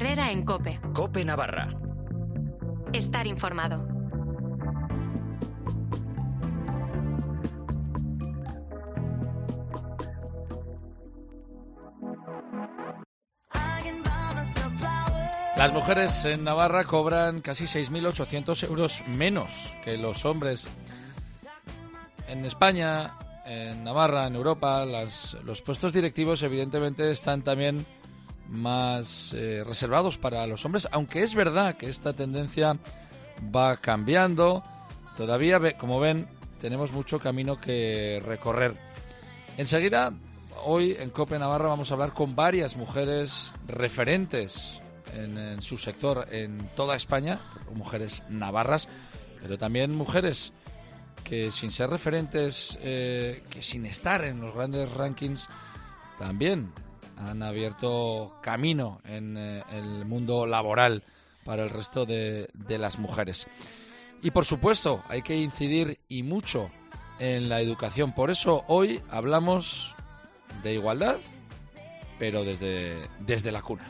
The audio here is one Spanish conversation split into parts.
Herrera en COPE. COPE Navarra. Estar informado. Las mujeres en Navarra cobran casi 6.800 euros menos que los hombres. En España, en Navarra, en Europa, los puestos directivos evidentemente están también más reservados para los hombres, aunque es verdad que esta tendencia va cambiando. Todavía, como ven, tenemos mucho camino que recorrer. Enseguida, hoy en COPE Navarra vamos a hablar con varias mujeres referentes en su sector en toda España, mujeres navarras, pero también mujeres que sin ser referentes, que sin estar en los grandes rankings, también han abierto camino en el mundo laboral para el resto de las mujeres. Y por supuesto, hay que incidir y mucho en la educación. Por eso hoy hablamos de igualdad, pero desde la cuna.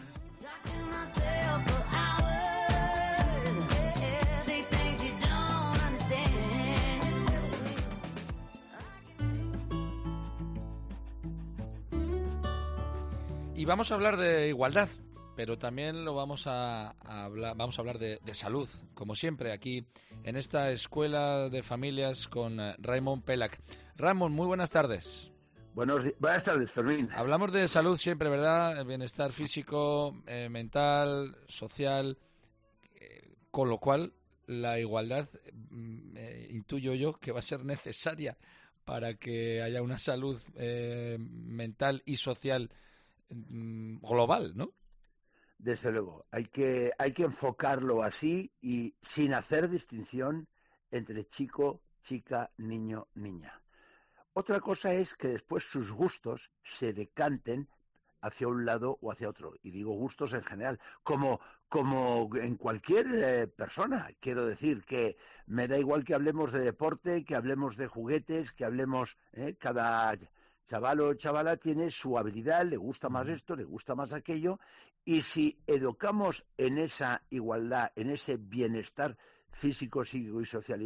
Y vamos a hablar de igualdad, pero también vamos a hablar de salud, como siempre, aquí en esta Escuela de Familias con Raimon Pelac. Raimon, muy buenas tardes. Buenas tardes, Fermín. Hablamos de salud siempre, ¿verdad? El bienestar físico, mental, social, con lo cual la igualdad, intuyo yo, que va a ser necesaria para que haya una salud mental y social global, ¿no? Desde luego, hay que enfocarlo así y sin hacer distinción entre chico, chica, niño, niña. Otra cosa es que después sus gustos se decanten hacia un lado o hacia otro. Y digo gustos en general, como en cualquier persona. Quiero decir que me da igual que hablemos de deporte, que hablemos de juguetes, que hablemos... cada chaval o chavala tiene su habilidad, le gusta más esto, le gusta más aquello, y si educamos en esa igualdad, en ese bienestar físico, psíquico y social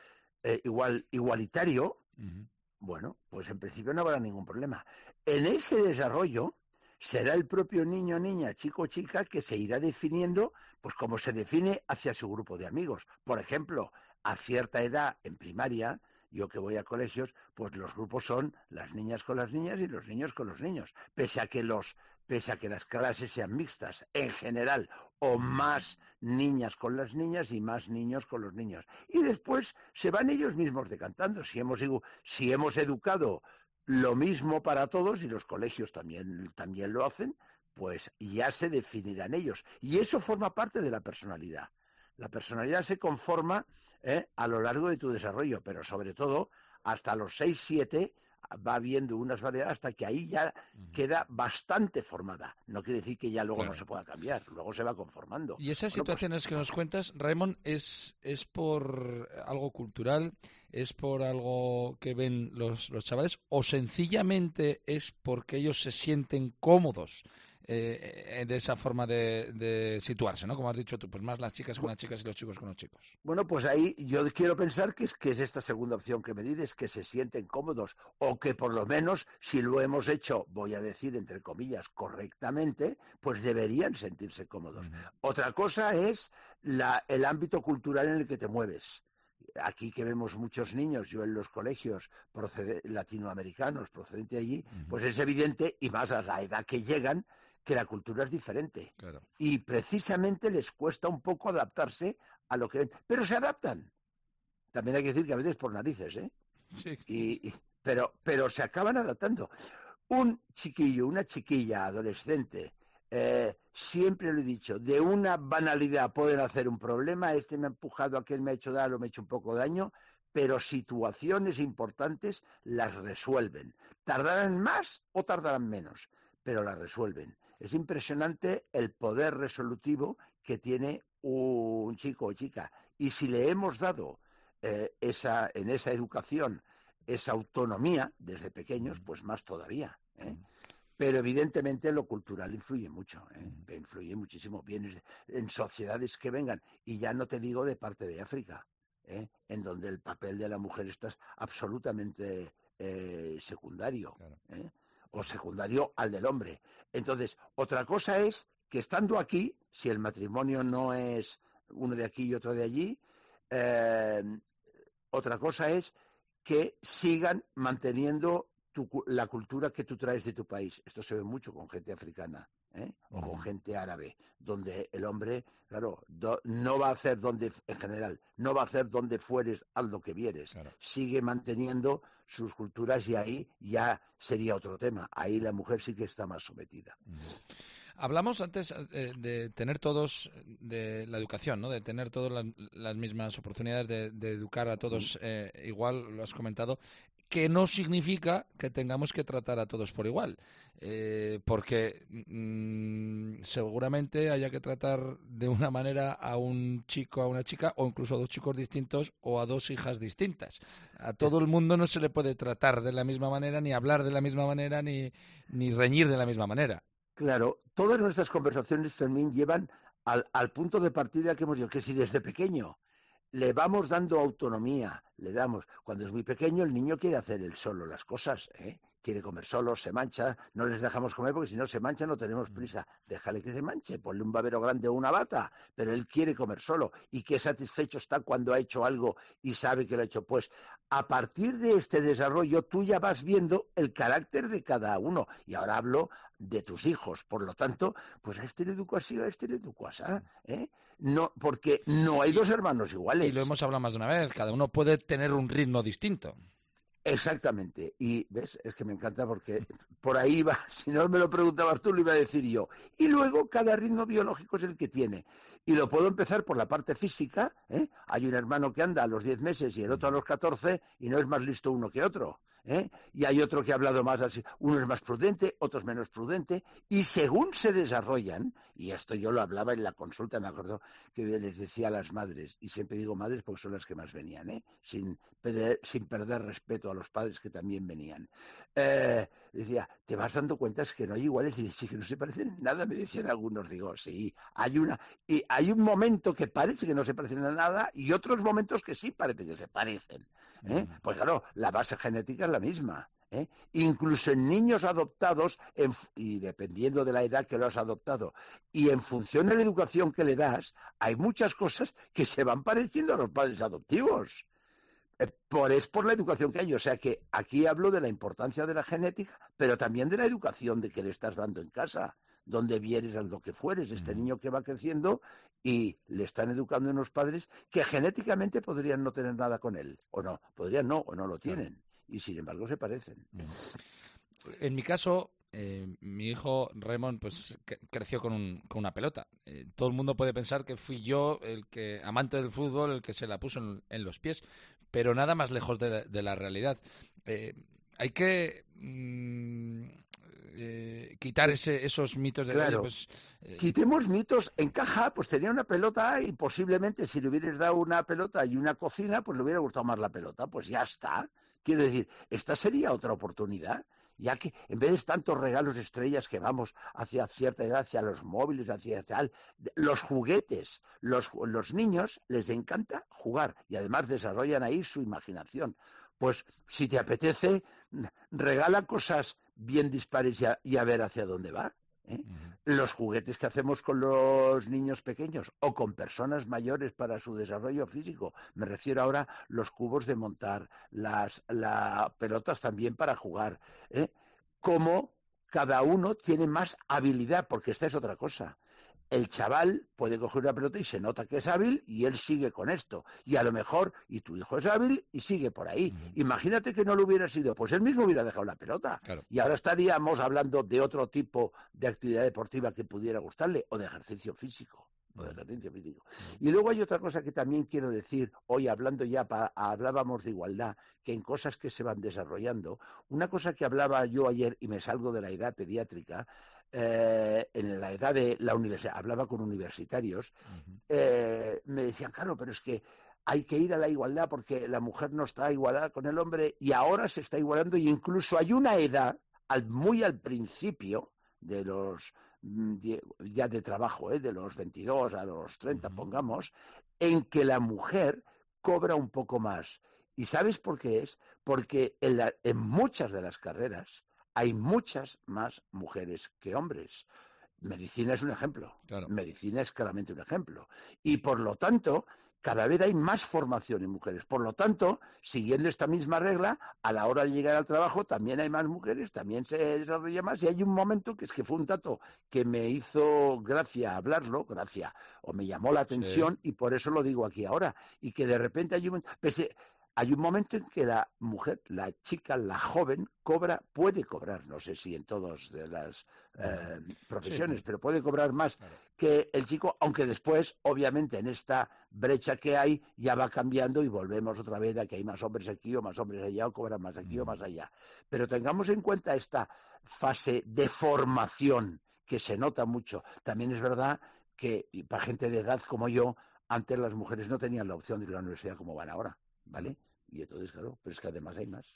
igualitario, bueno, pues en principio no habrá ningún problema. En ese desarrollo será el propio niño, niña, chico, chica que se irá definiendo, pues como se define hacia su grupo de amigos. Por ejemplo, a cierta edad en primaria, yo que voy a colegios, pues los grupos son las niñas con las niñas y los niños con los niños, pese a que las clases sean mixtas en general, o más niñas con las niñas y más niños con los niños. Y después se van ellos mismos decantando. Si hemos educado lo mismo para todos, y los colegios también lo hacen, pues ya se definirán ellos. Y eso forma parte de la personalidad. La personalidad se conforma a lo largo de tu desarrollo, pero sobre todo hasta los 6, 7 va habiendo unas variedades hasta que ahí ya queda bastante formada. No quiere decir que ya luego no se pueda cambiar, luego se va conformando. Y esas situaciones que nos cuentas, Raimon, ¿es por algo cultural, es por algo que ven los chavales, o sencillamente es porque ellos se sienten cómodos de esa forma de situarse, ¿no? Como has dicho tú, pues más las chicas con las chicas y los chicos con los chicos. Bueno, pues ahí yo quiero pensar que es esta segunda opción que me dices, que se sienten cómodos, o que por lo menos, si lo hemos hecho, voy a decir entre comillas, correctamente, pues deberían sentirse cómodos. Otra cosa es el ámbito cultural en el que te mueves. Aquí que vemos muchos niños, yo en los colegios latinoamericanos procedentes de allí, pues es evidente, y más a la edad que llegan, que la cultura es diferente. Claro. Y precisamente les cuesta un poco adaptarse a lo que ven. Pero se adaptan. También hay que decir que a veces por narices, ¿eh? Sí. Pero se acaban adaptando. Un chiquillo, una chiquilla, adolescente, siempre lo he dicho, de una banalidad pueden hacer un problema, este me ha empujado, aquel me ha hecho daño, me ha hecho un poco de daño, pero situaciones importantes las resuelven. Tardarán más o tardarán menos, pero las resuelven. Es impresionante el poder resolutivo que tiene un chico o chica. Y si le hemos dado en esa educación esa autonomía desde pequeños, pues más todavía, ¿eh? Pero evidentemente lo cultural influye mucho, influye muchísimo. Vienes en sociedades que vengan, y ya no te digo de parte de África, en donde el papel de la mujer está absolutamente secundario, Claro. O secundario al del hombre. Entonces, otra cosa es que estando aquí, si el matrimonio no es uno de aquí y otro de allí, otra cosa es que sigan manteniendo la cultura que tú traes de tu país. Esto se ve mucho con gente africana, o con gente árabe, donde el hombre, claro, no va a hacer en general, no va a hacer donde fueres, haz lo que vieres. Claro. Sigue manteniendo sus culturas y ahí ya sería otro tema. Ahí la mujer sí que está más sometida. Hablamos antes de tener todos, de la educación, ¿no? De tener todas las mismas oportunidades de educar a todos igual, lo has comentado, que no significa que tengamos que tratar a todos por igual, porque seguramente haya que tratar de una manera a un chico, a una chica, o incluso a dos chicos distintos o a dos hijas distintas. A todo el mundo no se le puede tratar de la misma manera, ni hablar de la misma manera, ni reñir de la misma manera. Claro, todas nuestras conversaciones también llevan al punto de partida que hemos dicho, que si desde pequeño le vamos dando autonomía, le damos, cuando es muy pequeño el niño quiere hacer él solo las cosas, quiere comer solo, se mancha, no les dejamos comer porque si no se mancha no tenemos prisa, déjale que se manche, ponle un babero grande o una bata, pero él quiere comer solo y qué satisfecho está cuando ha hecho algo y sabe que lo ha hecho. Pues a partir de este desarrollo tú ya vas viendo el carácter de cada uno, y ahora hablo de tus hijos, por lo tanto, pues a este le educo así, a este le educo así, No, porque no hay dos hermanos iguales. Y lo hemos hablado más de una vez, cada uno puede tener un ritmo distinto. Exactamente, y ves, es que me encanta porque por ahí va, si no me lo preguntabas tú lo iba a decir yo, y luego cada ritmo biológico es el que tiene, y lo puedo empezar por la parte física, hay un hermano que anda a los 10 meses y el otro a los 14 y no es más listo uno que otro, y hay otro que ha hablado más así, uno es más prudente, otro es menos prudente, y según se desarrollan, y esto yo lo hablaba en la consulta, me acuerdo que les decía a las madres, y siempre digo madres porque son las que más venían, sin perder respeto a los padres que también venían. Decía, ¿te vas dando cuenta es que no hay iguales? Y sí, que no se parecen en nada, me decían algunos. Digo, sí, hay un momento que parece que no se parecen a nada y otros momentos que sí parece que se parecen. Pues claro, la base genética es la misma. Incluso en niños adoptados, y dependiendo de la edad que lo has adoptado, y en función de la educación que le das, hay muchas cosas que se van pareciendo a los padres adoptivos. Por la educación que hay. O sea que aquí hablo de la importancia de la genética, pero también de la educación de que le estás dando en casa, donde vieres a lo que fueres, este niño que va creciendo y le están educando unos padres que genéticamente podrían no tener nada con él, o no, podrían no, o no lo tienen, claro. Y sin embargo se parecen. En mi caso, mi hijo Raymond pues creció con una pelota. Todo el mundo puede pensar que fui yo el que, amante del fútbol, el que se la puso en los pies, pero nada más lejos de la realidad. Hay que quitar esos mitos de claro. Quitemos mitos. En caja pues tenía una pelota y posiblemente si le hubieras dado una pelota y una cocina pues le hubiera gustado más la pelota, pues ya está. Quiero decir, esta sería otra oportunidad, ya que en vez de tantos regalos estrellas que vamos hacia cierta edad, hacia los móviles, hacia tal, los juguetes, los niños les encanta jugar y además desarrollan ahí su imaginación. Pues si te apetece, regala cosas bien dispares y a ver hacia dónde va. Los juguetes que hacemos con los niños pequeños o con personas mayores para su desarrollo físico, me refiero ahora a los cubos de montar, las pelotas también para jugar, como cada uno tiene más habilidad, porque esta es otra cosa. El chaval puede coger una pelota y se nota que es hábil y él sigue con esto. Y a lo mejor, y tu hijo es hábil y sigue por ahí. Imagínate que no lo hubiera sido, pues él mismo hubiera dejado la pelota. Claro. Y ahora estaríamos hablando de otro tipo de actividad deportiva que pudiera gustarle o de ejercicio físico. Y luego hay otra cosa que también quiero decir, hoy hablando ya, hablábamos de igualdad, que en cosas que se van desarrollando, una cosa que hablaba yo ayer y me salgo de la edad pediátrica, en la edad de la universidad, hablaba con universitarios, me decían, claro, pero es que hay que ir a la igualdad porque la mujer no está igualada con el hombre y ahora se está igualando y incluso hay una edad muy al principio de los ya de trabajo, de los 22 a los 30, pongamos, en que la mujer cobra un poco más. ¿Y sabes por qué es? Porque en muchas de las carreras hay muchas más mujeres que hombres. Medicina es un ejemplo. Claro. Medicina es claramente un ejemplo. Y por lo tanto, cada vez hay más formación en mujeres. Por lo tanto, siguiendo esta misma regla, a la hora de llegar al trabajo también hay más mujeres, también se desarrolla más. Y hay un momento que es que fue un dato que me hizo gracia hablarlo, o me llamó la atención, sí. y por eso lo digo aquí ahora. Y que de repente hay un momento en que la mujer, la chica, la joven, puede cobrar, no sé si en todas las profesiones, sí. pero puede cobrar más que el chico, aunque después, obviamente, en esta brecha que hay, ya va cambiando y volvemos otra vez a que hay más hombres aquí o más hombres allá, o cobran más aquí o más allá. Pero tengamos en cuenta esta fase de formación que se nota mucho. También es verdad que para gente de edad como yo, antes las mujeres no tenían la opción de ir a la universidad como van ahora, ¿vale? Y entonces, claro, pero es que además hay más.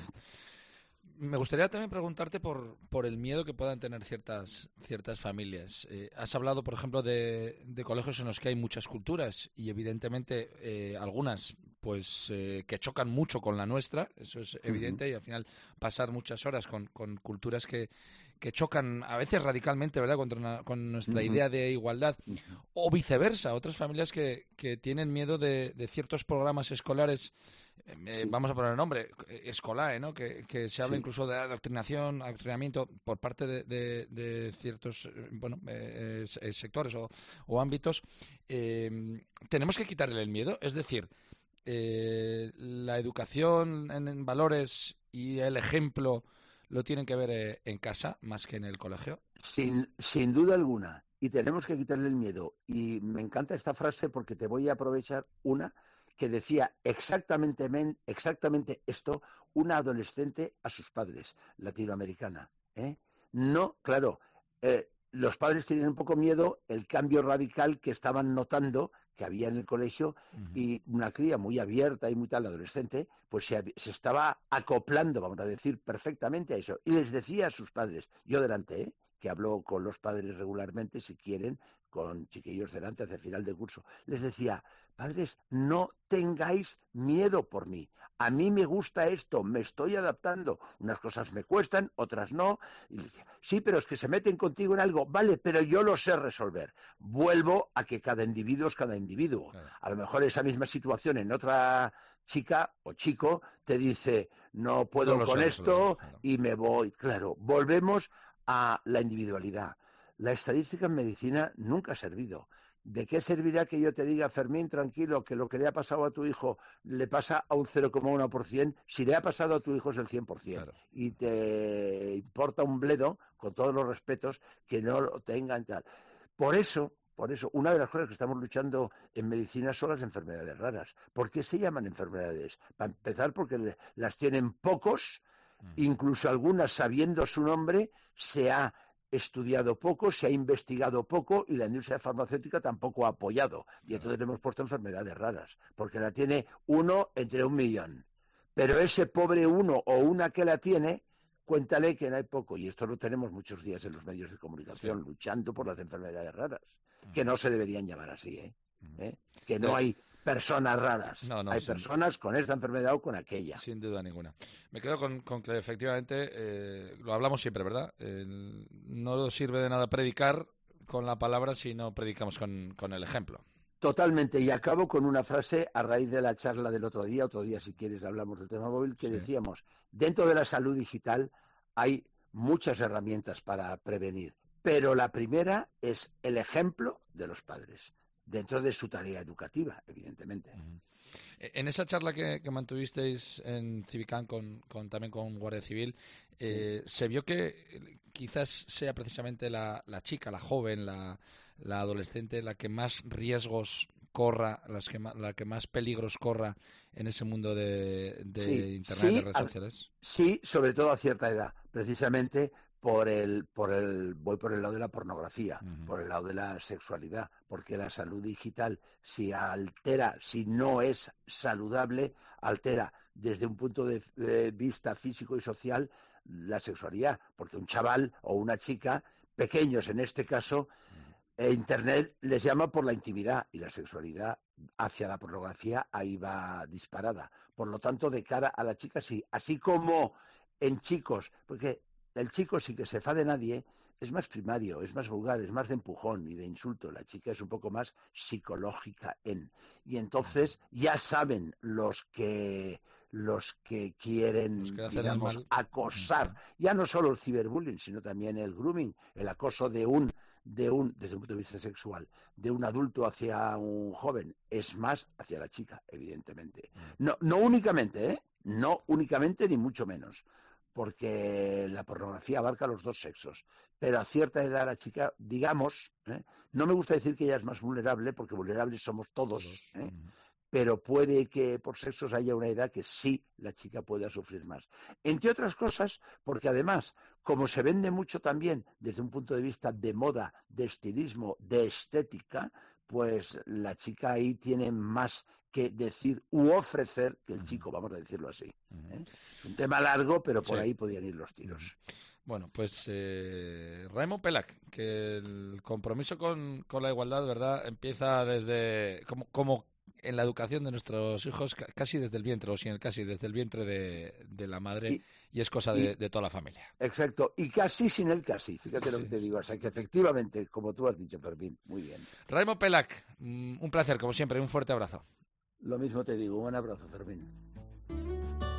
Me gustaría también preguntarte por el miedo que puedan tener ciertas familias. Has hablado, por ejemplo, de colegios en los que hay muchas culturas y evidentemente algunas pues que chocan mucho con la nuestra, eso es evidente, y al final pasar muchas horas con culturas que chocan a veces radicalmente, ¿verdad?, con nuestra idea de igualdad, o viceversa, otras familias que tienen miedo de ciertos programas escolares. Vamos a poner el nombre, escolar, ¿no? Que se habla incluso de adoctrinamiento por parte de ciertos sectores o ámbitos. Tenemos que quitarle el miedo, es decir, la educación en valores y el ejemplo lo tienen que ver en casa más que en el colegio. Sin duda alguna, y tenemos que quitarle el miedo. Y me encanta esta frase porque te voy a aprovechar una que decía exactamente esto una adolescente a sus padres, latinoamericana. No, claro, los padres tenían un poco miedo el cambio radical que estaban notando que había en el colegio, y una cría muy abierta y muy tal, adolescente, pues se estaba acoplando, vamos a decir, perfectamente a eso. Y les decía a sus padres, yo delante, que hablo con los padres regularmente, si quieren, con chiquillos delante hacia el final de curso, les decía, padres, no tengáis miedo por mí. A mí me gusta esto, me estoy adaptando. Unas cosas me cuestan, otras no. Y decía, sí, pero es que se meten contigo en algo. Vale, pero yo lo sé resolver. Vuelvo a que cada individuo es cada individuo. Claro. A lo mejor esa misma situación en otra chica o chico te dice, no puedo con esto, claro, y me voy. Claro, volvemos a la individualidad. La estadística en medicina nunca ha servido. ¿De qué servirá que yo te diga, Fermín, tranquilo, que lo que le ha pasado a tu hijo le pasa a un 0,1%, si le ha pasado a tu hijo es el 100%? Claro. Y te importa un bledo, con todos los respetos, que no lo tengan tal. Por eso, una de las cosas que estamos luchando en medicina son las enfermedades raras. ¿Por qué se llaman enfermedades? Para empezar, porque las tienen pocos, incluso algunas sabiendo su nombre, se ha estudiado poco, se ha investigado poco y la industria farmacéutica tampoco ha apoyado. Y entonces le hemos puesto enfermedades raras, porque la tiene 1 entre 1.000.000. Pero ese pobre uno o una que la tiene, cuéntale que no hay poco. Y esto lo tenemos muchos días en los medios de comunicación, luchando por las enfermedades raras, que no se deberían llamar así, que no hay personas raras, hay personas con esta enfermedad o con aquella. Sin duda ninguna. Me quedo con que efectivamente, lo hablamos siempre, ¿verdad? No sirve de nada predicar con la palabra si no predicamos con el ejemplo. Totalmente, y acabo con una frase a raíz de la charla del otro día si quieres hablamos del tema móvil, que decíamos, dentro de la salud digital hay muchas herramientas para prevenir, pero la primera es el ejemplo de los padres, dentro de su tarea educativa, evidentemente. En esa charla que mantuvisteis en Civicam también con Guardia Civil, se vio que quizás sea precisamente la chica, la joven, la adolescente, la que más riesgos corra, la que más peligros corra en ese mundo de Internet, de redes sociales. Sí, sobre todo a cierta edad, precisamente voy por el lado de la pornografía, por el lado de la sexualidad, porque la salud digital, si no es saludable, altera desde un punto de vista físico y social la sexualidad, porque un chaval o una chica, pequeños en este caso, Internet les llama por la intimidad y la sexualidad hacia la pornografía ahí va disparada. Por lo tanto, de cara a la chica sí, así como en chicos, porque el chico sí que se fa de nadie, es más primario, es más vulgar, es más de empujón y de insulto. La chica es un poco más psicológica y entonces ya saben los que quieren, digamos, acosar, ya no solo el ciberbullying, sino también el grooming, el acoso desde un punto de vista sexual, de un adulto hacia un joven, es más hacia la chica, evidentemente. No únicamente, no únicamente ni mucho menos, porque la pornografía abarca los dos sexos, pero a cierta edad la chica, digamos, no me gusta decir que ella es más vulnerable, porque vulnerables somos todos, pero puede que por sexos haya una edad que sí la chica pueda sufrir más. Entre otras cosas, porque además, como se vende mucho también desde un punto de vista de moda, de estilismo, de estética, pues la chica ahí tiene más que decir u ofrecer que el chico, vamos a decirlo así. Es un tema largo, pero por ahí podían ir los tiros. Bueno, pues Raimon Pelac, que el compromiso con la igualdad, ¿verdad?, empieza desde como en la educación de nuestros hijos, casi desde el vientre, o sin el casi, desde el vientre de la madre, y es cosa de toda la familia. Exacto, y casi sin el casi, fíjate lo que te digo, o sea que efectivamente, como tú has dicho, Fermín, muy bien. Raimon Pelac, un placer, como siempre, un fuerte abrazo. Lo mismo te digo, un abrazo, Fermín.